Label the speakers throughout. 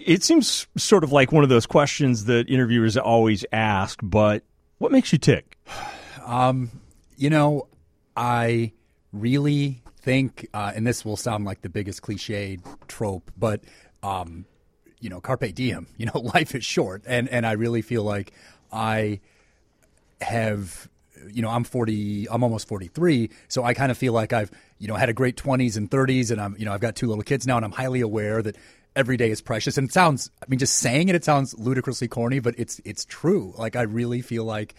Speaker 1: It seems sort of like one of those questions that interviewers always ask, but what makes you tick?
Speaker 2: I really think, and this will sound like the biggest cliche trope, but, carpe diem, life is short. And I really feel like I have, I'm almost 43. So I kind of feel like I've, had a great 20s and 30s, and I've got 2 little kids now, and I'm highly aware that every day is precious. And it sounds, just saying it sounds ludicrously corny, but it's true. Like, I really feel like,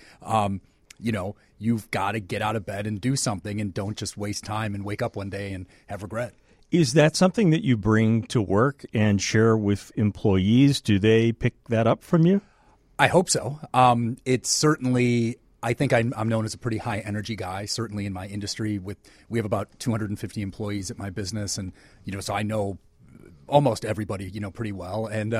Speaker 2: you've got to get out of bed and do something, and don't just waste time and wake up one day and have regret.
Speaker 1: Is that something that you bring to work and share with employees? Do they pick that up from you?
Speaker 2: I hope so. It's certainly, I think I'm known as a pretty high energy guy, certainly in my industry. We have about 250 employees at my business, and, so I know almost everybody, pretty well. And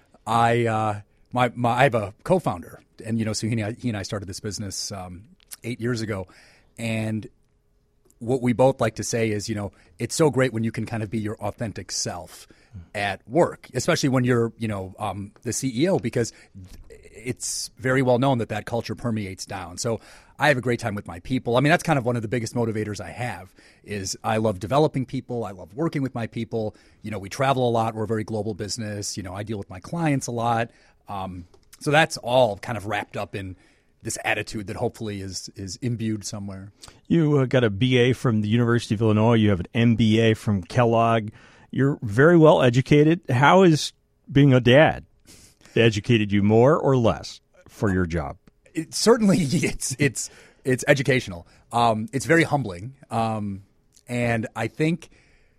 Speaker 2: I have a co-founder, and, so he and I started this business 8 years ago. And what we both like to say is, it's so great when you can kind of be your authentic self at work, especially when you're, the CEO, because it's very well known that culture permeates down. So I have a great time with my people. That's kind of one of the biggest motivators I have is I love developing people. I love working with my people. We travel a lot. We're a very global business. I deal with my clients a lot. So that's all kind of wrapped up in this attitude that hopefully is imbued somewhere. You
Speaker 1: got a BA from the University of Illinois. You have an MBA from Kellogg. You're very well educated. How is being a dad educated you more or less for your job?
Speaker 2: It's educational. It's very humbling. And I think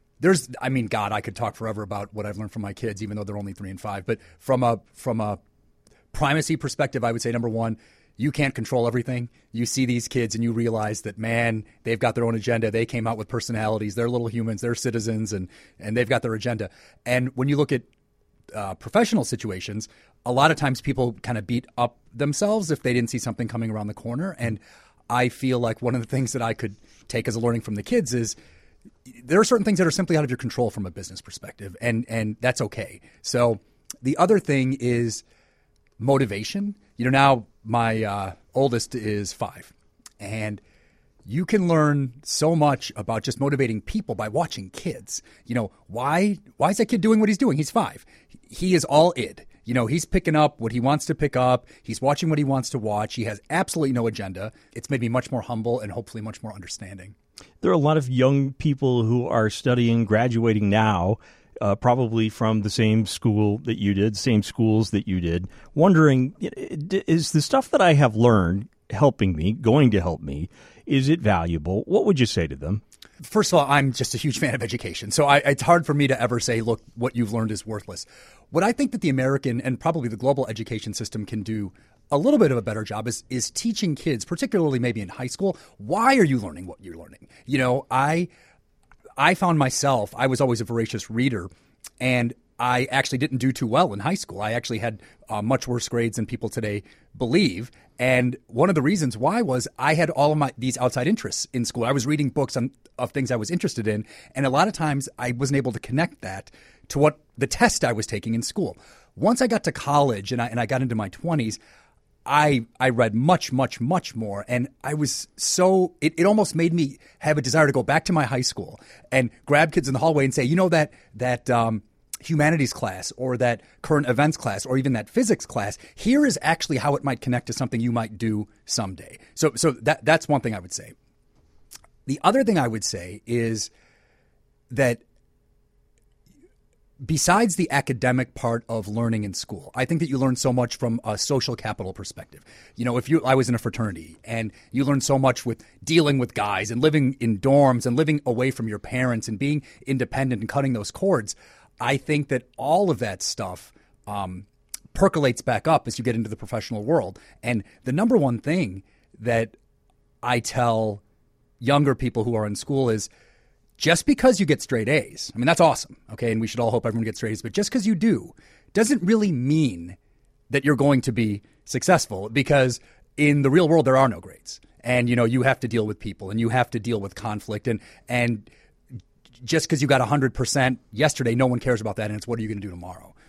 Speaker 2: I could talk forever about what I've learned from my kids, even though they're only 3 and 5. But from a primacy perspective, I would say, number one, you can't control everything. You see these kids and you realize that, man, they've got their own agenda. They came out with personalities. They're little humans. They're citizens, and they've got their agenda. And when you look at professional situations, a lot of times people kind of beat up themselves if they didn't see something coming around the corner. And I feel like one of the things that I could take as a learning from the kids is there are certain things that are simply out of your control from a business perspective, and that's okay. So the other thing is motivation. Now my oldest is 5, and you can learn so much about just motivating people by watching kids. Why is that kid doing what he's doing? He's 5. He is all id. He's picking up what he wants to pick up. He's watching what he wants to watch. He has absolutely no agenda. It's made me much more humble and hopefully much more understanding.
Speaker 1: There are a lot of young people who are studying, graduating now, probably from the same school that you did, same schools that you did, wondering, is the stuff that I have learned helping me, going to help me? Is it valuable? What would you say to them?
Speaker 2: First of all, I'm just a huge fan of education. So it's hard for me to ever say, look, what you've learned is worthless. What I think that the American and probably the global education system can do a little bit of a better job is teaching kids, particularly maybe in high school, why are you learning what you're learning? I found myself, I was always a voracious reader, and I actually didn't do too well in high school. I actually had much worse grades than people today believe. And one of the reasons why was I had all of these outside interests in school. I was reading books of things I was interested in. And a lot of times I wasn't able to connect that to what the test I was taking in school. Once I got to college and I got into my 20s, I read much, much, much more. And I was it almost made me have a desire to go back to my high school and grab kids in the hallway and say, that humanities class or that current events class or even that physics class, here is actually how it might connect to something you might do someday. So that's one thing I would say. The other thing I would say is that besides the academic part of learning in school, I think that you learn so much from a social capital perspective. I was in a fraternity and you learn so much with dealing with guys and living in dorms and living away from your parents and being independent and cutting those cords. I think that all of that stuff percolates back up as you get into the professional world. And the number one thing that I tell younger people who are in school is just because you get straight A's, that's awesome, okay, and we should all hope everyone gets straight A's, but just because you do doesn't really mean that you're going to be successful, because in the real world there are no grades. And, you have to deal with people and you have to deal with conflict. And just because you got 100% yesterday, no one cares about that, and it's what are you going to do tomorrow?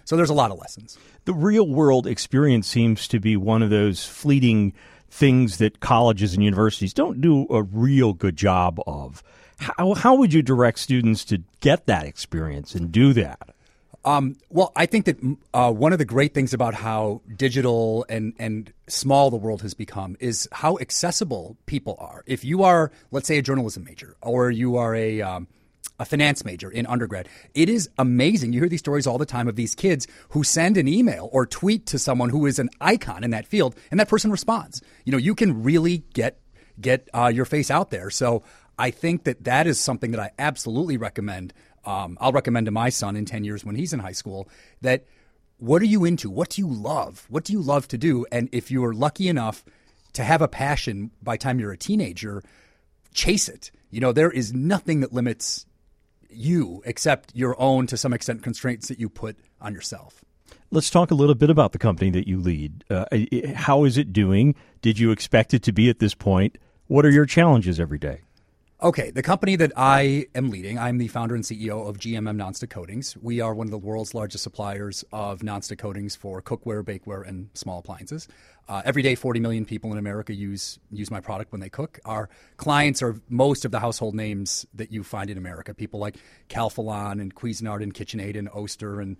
Speaker 2: So there's a lot of lessons.
Speaker 1: The real world experience seems to be one of those fleeting things that colleges and universities don't do a real good job of. How would you direct students to get that experience and do that?
Speaker 2: Well, I think that one of the great things about how digital and small the world has become is how accessible people are. If you are, let's say, a journalism major, or you are a finance major in undergrad, it is amazing. You hear these stories all the time of these kids who send an email or tweet to someone who is an icon in that field, and that person responds. You can really get your face out there. So I think that is something that I absolutely recommend. I'll recommend to my son in 10 years when he's in high school that what are you into? What do you love? What do you love to do? And if you are lucky enough to have a passion by the time you're a teenager, chase it. There is nothing that limits you except your own, to some extent, constraints that you put on yourself.
Speaker 1: Let's talk a little bit about the company that you lead. How is it doing? Did you expect it to be at this point? What are your challenges every day?
Speaker 2: Okay, the company that I am leading, I'm the founder and CEO of GMM Nonstick Coatings. We are one of the world's largest suppliers of nonstick coatings for cookware, bakeware, and small appliances. Every day, 40 million people in America use my product when they cook. Our clients are most of the household names that you find in America. People like Calphalon and Cuisinart and KitchenAid and Oster and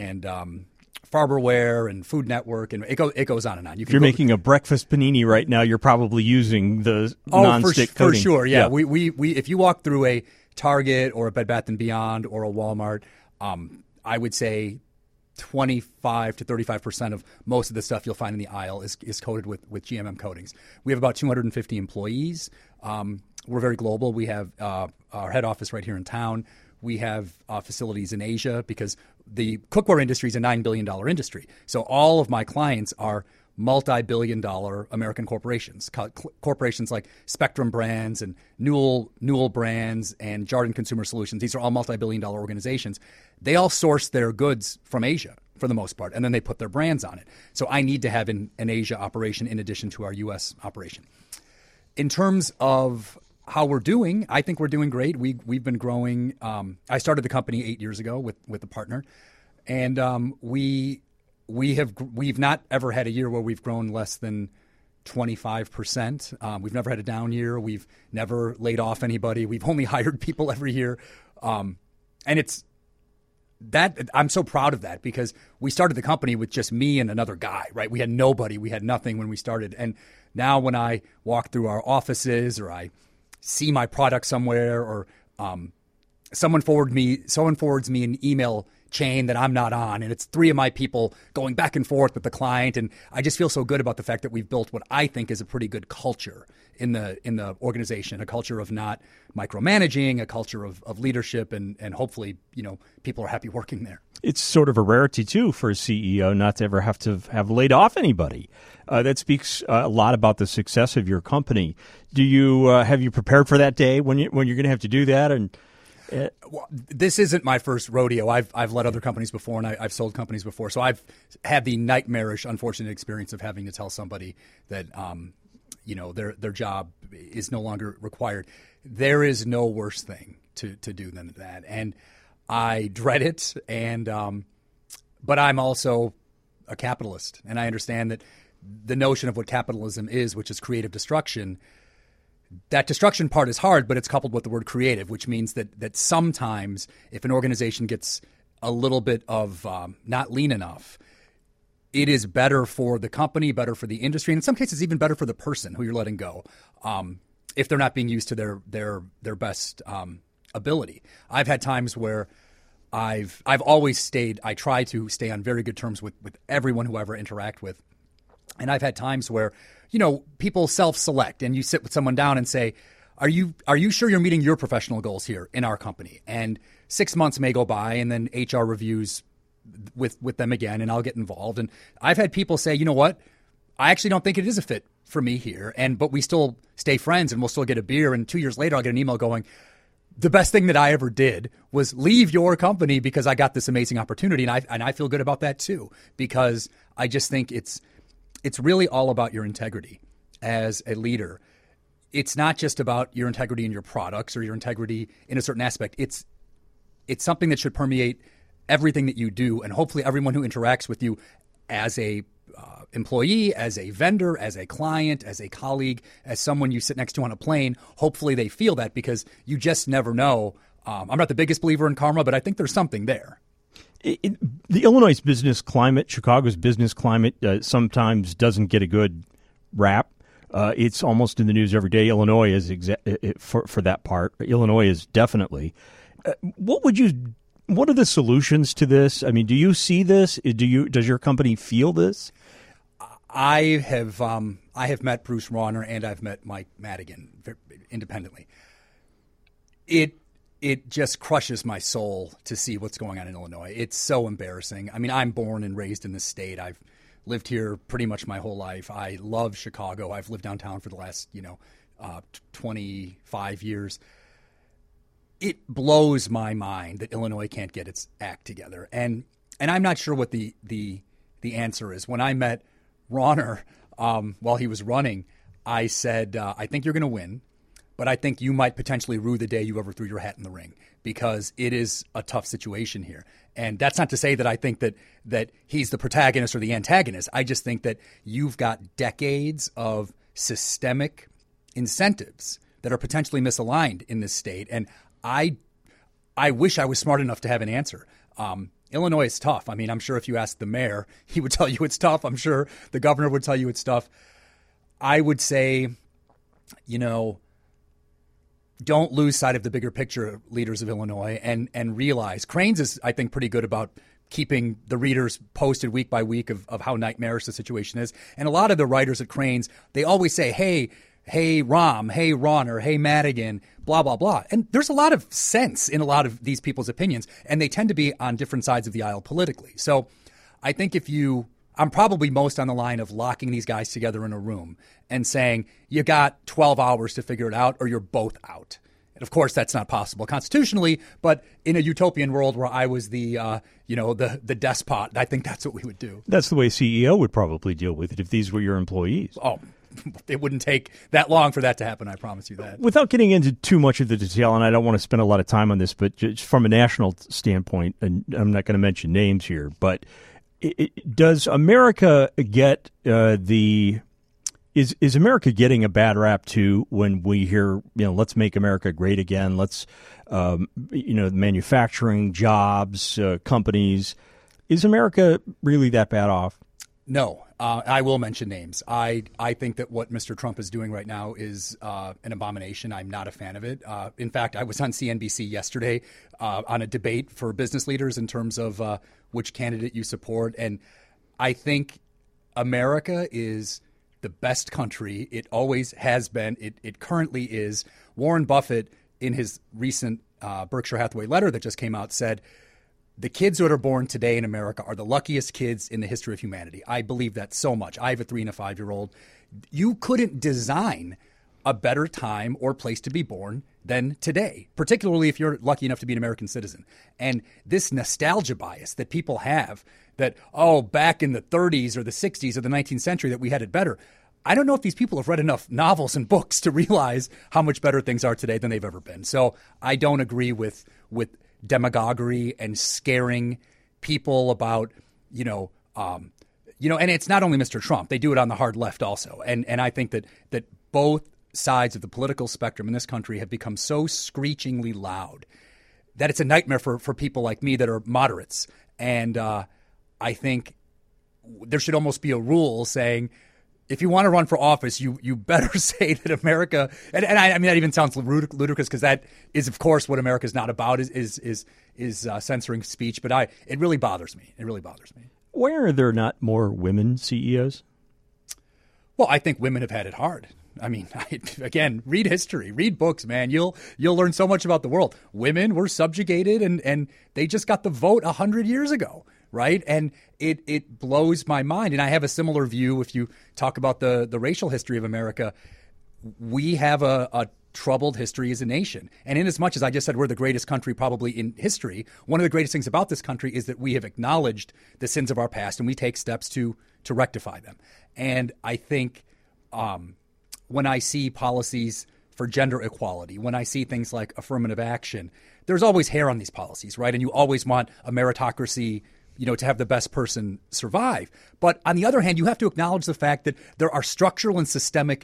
Speaker 2: Farberware and Food Network, and it goes on and on.
Speaker 1: If you're making a breakfast panini right now, you're probably using the nonstick coating.
Speaker 2: For sure, yeah. We if you walk through a Target or a Bed Bath & Beyond or a Walmart, I would say 25 to 35% of most of the stuff you'll find in the aisle is coated with GMM coatings. We have about 250 employees. We're very global. We have our head office right here in town. We have facilities in Asia because the cookware industry is a $9 billion industry. So all of my clients are multi-billion-dollar American corporations, corporations like Spectrum Brands and Newell Brands and Jarden Consumer Solutions. These are all multi-billion-dollar organizations. They all source their goods from Asia for the most part, and then they put their brands on it. So I need to have an Asia operation in addition to our U.S. operation. In terms of how we're doing, I think we're doing great. We've been growing. I started the company 8 years ago with a partner, and we've not ever had a year where we've grown less than 25%. We've never had a down year. We've never laid off anybody. We've only hired people every year, and it's that I'm so proud of that because we started the company with just me and another guy. Right? We had nobody. We had nothing when we started, and now when I walk through our offices or I see my product somewhere, or someone forwards me an email chain that I'm not on, and it's three of my people going back and forth with the client, and I just feel so good about the fact that we've built what I think is a pretty good culture in the organization, a culture of not micromanaging, a culture of leadership, and hopefully people are happy working there.
Speaker 1: It's sort of a rarity, too, for a CEO not to ever have laid off anybody. That speaks a lot about the success of your company. Do you have you prepared for that day when you're going to have to do that? And
Speaker 2: well, this isn't my first rodeo. I've led other companies before, and I've sold companies before. So I've had the nightmarish, unfortunate experience of having to tell somebody that their job is no longer required. There is no worse thing to do than that, and I dread it. But I'm also a capitalist, and I understand that the notion of what capitalism is, which is creative destruction. That destruction part is hard, but it's coupled with the word creative, which means that sometimes if an organization gets a little bit of not lean enough, it is better for the company, better for the industry, and in some cases even better for the person who you're letting go if they're not being used to their best ability. I've had times where I've always I try to stay on very good terms with everyone who I ever interact with. And I've had times where, people self-select and you sit with someone down and say, are you sure you're meeting your professional goals here in our company? And 6 months may go by and then HR reviews with them again and I'll get involved. And I've had people say, you know what, I actually don't think it is a fit for me here. But we still stay friends and we'll still get a beer. And 2 years later, I'll get an email going, the best thing that I ever did was leave your company because I got this amazing opportunity. And I feel good about that too, because I just think it's really all about your integrity as a leader. It's not just about your integrity in your products or your integrity in a certain aspect. It's something that should permeate everything that you do, and hopefully everyone who interacts with you as a employee, as a vendor, as a client, as a colleague, as someone you sit next to on a plane, hopefully they feel that, because you just never know. I'm not the biggest believer in karma, but I think there's something there.
Speaker 1: The Illinois business climate, Chicago's business climate, sometimes doesn't get a good rap. It's almost in the news every day. Illinois is for that part. Illinois is definitely. What are the solutions to this? I mean, do you see this? Does your company feel this?
Speaker 2: I have met Bruce Rauner and I've met Mike Madigan independently. It just crushes my soul to see what's going on in Illinois. It's so embarrassing. I mean, I'm born and raised in this state. I've lived here pretty much my whole life. I love Chicago. I've lived downtown for the last 25 years. It blows my mind that Illinois can't get its act together, and I'm not sure what the answer is. When I met Rauner while he was running, I said, I think you're going to win, but I think you might potentially rue the day you ever threw your hat in the ring, because it is a tough situation here. And that's not to say that I think that he's the protagonist or the antagonist. I just think that you've got decades of systemic incentives that are potentially misaligned in this state. And I wish I was smart enough to have an answer. Illinois is tough. I mean, I'm sure if you asked the mayor, he would tell you it's tough. I'm sure the governor would tell you it's tough. I would say, don't lose sight of the bigger picture, leaders of Illinois, and realize Crain's is, I think, pretty good about keeping the readers posted week by week of how nightmarish the situation is. And a lot of the writers at Crain's, they always say, hey, Rahm, hey, Rauner, hey, Madigan, blah, blah, blah. And there's a lot of sense in a lot of these people's opinions, and they tend to be on different sides of the aisle politically. So I think I'm probably most on the line of locking these guys together in a room and saying, you got 12 hours to figure it out or you're both out. And of course, that's not possible constitutionally, but in a utopian world where I was the despot, I think that's what we would do.
Speaker 1: That's the way a CEO would probably deal with it if these were your employees.
Speaker 2: Oh, it wouldn't take that long for that to happen, I promise you that.
Speaker 1: Without getting into too much of the detail, and I don't want to spend a lot of time on this, but just from a national standpoint, and I'm not going to mention names here, but does America get is America getting a bad rap too when we hear, let's make America great again, let's, manufacturing, jobs, companies. Is America really that bad off?
Speaker 2: No. I will mention names. I think that what Mr. Trump is doing right now is an abomination. I'm not a fan of it. In fact, I was on CNBC yesterday on a debate for business leaders in terms of which candidate you support. And I think America is the best country. It always has been. It currently is. Warren Buffett, in his recent Berkshire Hathaway letter that just came out, said, the kids that are born today in America are the luckiest kids in the history of humanity. I believe that so much. I have a 3- and a 5-year-old. You couldn't design a better time or place to be born than today, particularly if you're lucky enough to be an American citizen. And this nostalgia bias that people have that, back in the 30s or the 60s or the 19th century that we had it better. I don't know if these people have read enough novels and books to realize how much better things are today than they've ever been. So I don't agree with demagoguery and scaring people about, and it's not only Mr. Trump. They do it on the hard left also. And I think that both sides of the political spectrum in this country have become so screechingly loud that it's a nightmare for people like me that are moderates. And I think there should almost be a rule saying, if you want to run for office, you better say that America, and I mean, that even sounds ludicrous because that is, of course, what America is not about, is censoring speech. But it really bothers me. It really bothers me.
Speaker 1: Why are there not more women CEOs?
Speaker 2: Well, I think women have had it hard. I mean, again, read history, read books, man. You'll learn so much about the world. Women were subjugated and they just got the vote 100 years ago. Right. And it blows my mind. And I have a similar view. If you talk about the racial history of America, we have a troubled history as a nation. And in as much as I just said we're the greatest country probably in history, one of the greatest things about this country is that we have acknowledged the sins of our past and we take steps to rectify them. And I think when I see policies for gender equality, when I see things like affirmative action, there's always hair on these policies, right? And you always want a meritocracy, to have the best person survive. But on the other hand, you have to acknowledge the fact that there are structural and systemic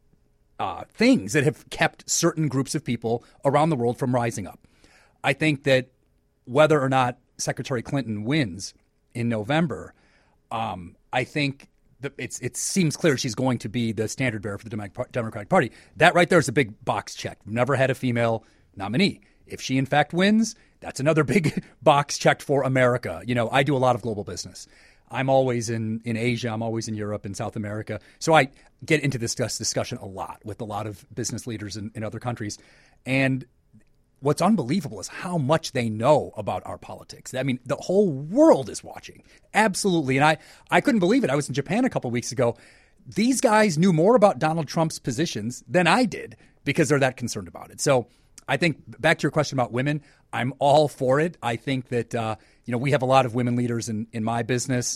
Speaker 2: things that have kept certain groups of people around the world from rising up. I think that whether or not Secretary Clinton wins in November, I think it seems clear she's going to be the standard bearer for the Democratic Party. That right there is a big box check. We've never had a female nominee. If she in fact wins, that's another big box checked for America. I do a lot of global business. I'm always in Asia. I'm always in Europe and South America. So I get into this discussion a lot with a lot of business leaders in other countries. And what's unbelievable is how much they know about our politics. I mean, the whole world is watching. Absolutely. And I couldn't believe it. I was in Japan a couple of weeks ago. These guys knew more about Donald Trump's positions than I did because they're that concerned about it. So I think back to your question about women, I'm all for it. I think that, we have a lot of women leaders in my business.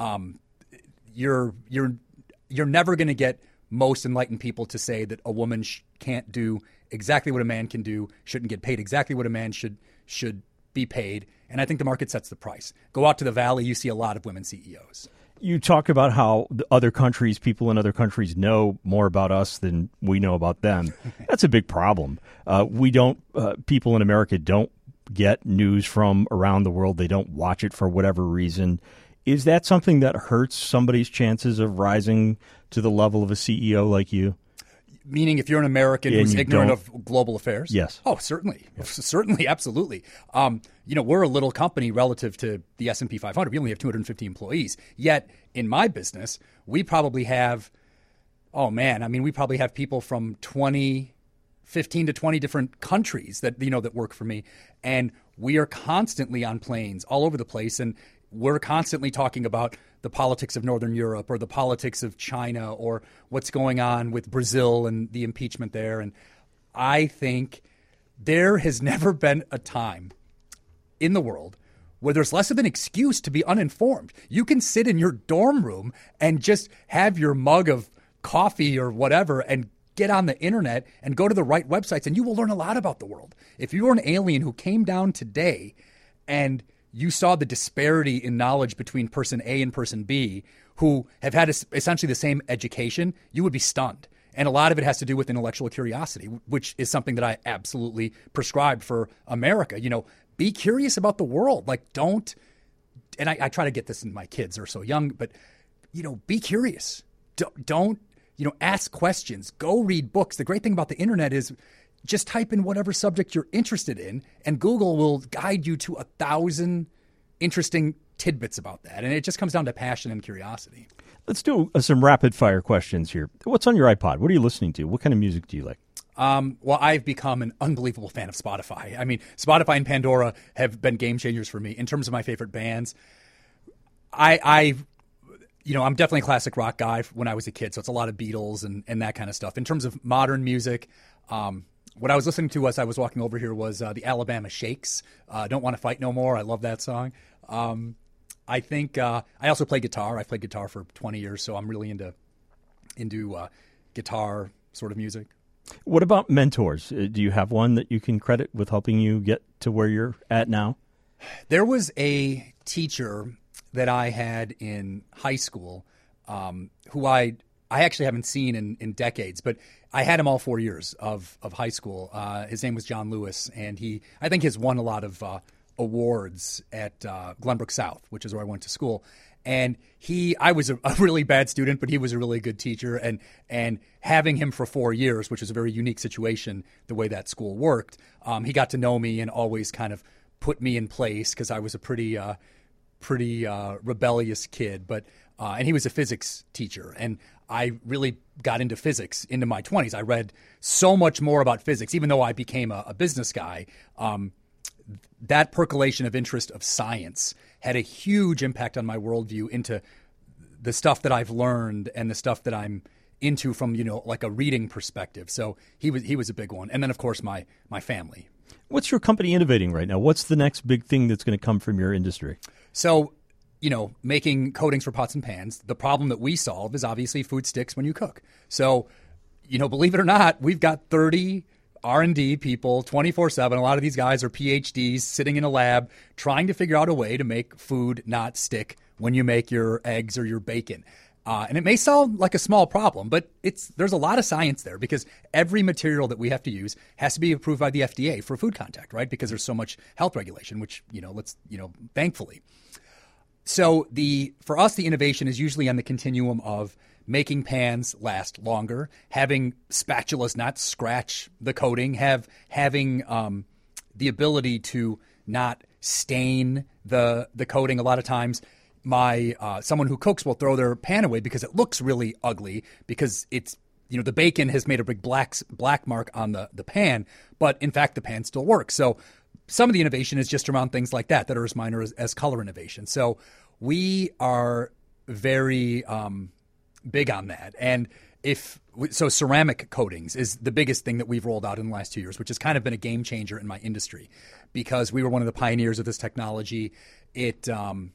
Speaker 2: You're never going to get most enlightened people to say that a woman can't do exactly what a man can do, shouldn't get paid exactly what a man should be paid. And I think the market sets the price. Go out to the Valley, you see a lot of women CEOs.
Speaker 1: You talk about how people in other countries know more about us than we know about them. That's a big problem. People in America don't get news from around the world. They don't watch it for whatever reason. Is that something that hurts somebody's chances of rising to the level of a CEO like you?
Speaker 2: Meaning if you're an American who's ignorant of global affairs?
Speaker 1: Yes.
Speaker 2: Oh, certainly. Yes. Certainly, absolutely. We're a little company relative to the S&P 500. We only have 250 employees. Yet in my business, we probably have, we probably have people from 15 to 20 different countries that work for me. And we are constantly on planes all over the place. And we're constantly talking about the politics of Northern Europe or the politics of China or what's going on with Brazil and the impeachment there. And I think there has never been a time in the world where there's less of an excuse to be uninformed. You can sit in your dorm room and just have your mug of coffee or whatever and get on the internet and go to the right websites, and you will learn a lot about the world. If you were an alien who came down today and you saw the disparity in knowledge between person A and person B who have had essentially the same education, you would be stunned. And a lot of it has to do with intellectual curiosity, which is something that I absolutely prescribe for America. Be curious about the world. And I try to get this in my kids, they're so young, but, be curious. Don't ask questions. Go read books. The great thing about the internet is just type in whatever subject you're interested in, and Google will guide you to 1,000 interesting tidbits about that. And it just comes down to passion and curiosity.
Speaker 1: Let's do some rapid fire questions here. What's on your iPod? What are you listening to? What kind of music do you like?
Speaker 2: Well, I've become an unbelievable fan of Spotify. I mean, Spotify and Pandora have been game changers for me in terms of my favorite bands. I'm definitely a classic rock guy when I was a kid, so it's a lot of Beatles and that kind of stuff. In terms of modern music, what I was listening to as I was walking over here was the Alabama Shakes. Don't Want to Fight No More. I love that song. I think I also play guitar. I've played guitar for 20 years, so I'm really into guitar sort of music.
Speaker 1: What about mentors? Do you have one that you can credit with helping you get to where you're at now?
Speaker 2: There was a teacher that I had in high school who I actually haven't seen in decades, but I had him all 4 years of high school. His name was John Lewis, and I think has won a lot of awards at Glenbrook South, which is where I went to school. And I was a really bad student, but he was a really good teacher. And having him for 4 years, which was a very unique situation, the way that school worked, he got to know me and always kind of put me in place because I was a pretty rebellious kid. And he was a physics teacher, and I really got into physics into my 20s. I read so much more about physics, even though I became a business guy. That percolation of interest of science had a huge impact on my worldview into the stuff that I've learned and the stuff that I'm into from, like a reading perspective. So he was a big one. And then, of course, my family.
Speaker 1: What's your company innovating right now? What's the next big thing that's going to come from your industry?
Speaker 2: So, making coatings for pots and pans. The problem that we solve is obviously food sticks when you cook. So, believe it or not, we've got 30 R&D people 24/7. A lot of these guys are PhDs sitting in a lab trying to figure out a way to make food not stick when you make your eggs or your bacon. And it may sound like a small problem, but there's a lot of science there because every material that we have to use has to be approved by the FDA for food contact, right? Because there's so much health regulation, which, thankfully. So for us, the innovation is usually on the continuum of making pans last longer, having spatulas not scratch the coating, having the ability to not stain the coating. A lot of times, someone who cooks will throw their pan away because it looks really ugly because it's the bacon has made a big black mark on the pan, but in fact the pan still works. So some of the innovation is just around things like that are as minor as color innovation. So we are very big on that. And ceramic coatings is the biggest thing that we've rolled out in the last 2 years, which has kind of been a game changer in my industry because we were one of the pioneers of this technology. It's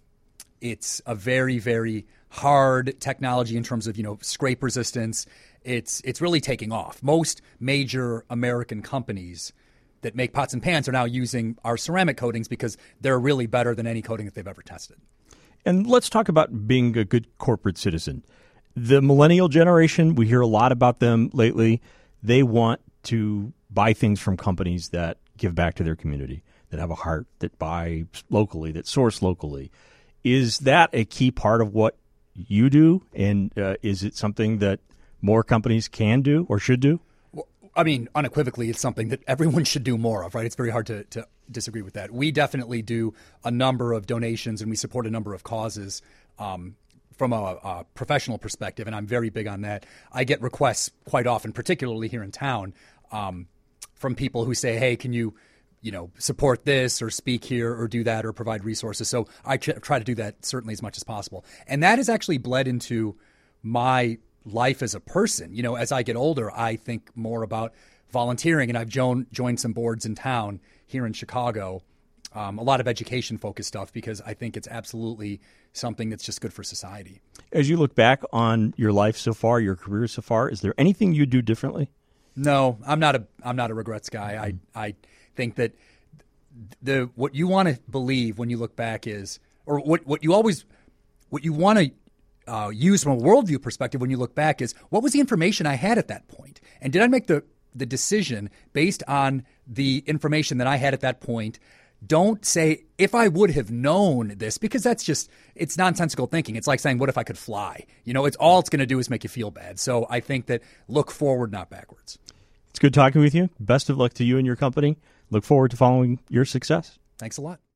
Speaker 2: a very, very hard technology in terms of, scrape resistance. It's really taking off. Most major American companies that make pots and pans are now using our ceramic coatings because they're really better than any coating that they've ever tested.
Speaker 1: And let's talk about being a good corporate citizen. The millennial generation, we hear a lot about them lately. They want to buy things from companies that give back to their community, that have a heart, that buy locally, that source locally. Is that a key part of what you do? And is it something that more companies can do or should do?
Speaker 2: Well, I mean, unequivocally, it's something that everyone should do more of, right? It's very hard to disagree with that. We definitely do a number of donations and we support a number of causes from a professional perspective, and I'm very big on that. I get requests quite often, particularly here in town, from people who say, hey, can you support this or speak here or do that or provide resources. So I try to do that certainly as much as possible. And that has actually bled into my life as a person. As I get older, I think more about volunteering, and I've joined some boards in town here in Chicago, a lot of education-focused stuff because I think it's absolutely something that's just good for society.
Speaker 1: As you look back on your life so far, your career so far, is there anything you do differently? No,
Speaker 2: I'm not a regrets guy. I think that what you want to believe when you look back is, or what you want to use from a worldview perspective when you look back is, what was the information I had at that point? And did I make the decision based on the information that I had at that point? Don't say, if I would have known this, because it's nonsensical thinking. It's like saying, what if I could fly? It's going to do is make you feel bad. So I think that look forward, not backwards.
Speaker 1: It's good talking with you. Best of luck to you and your company. Look forward to following your success.
Speaker 2: Thanks a lot.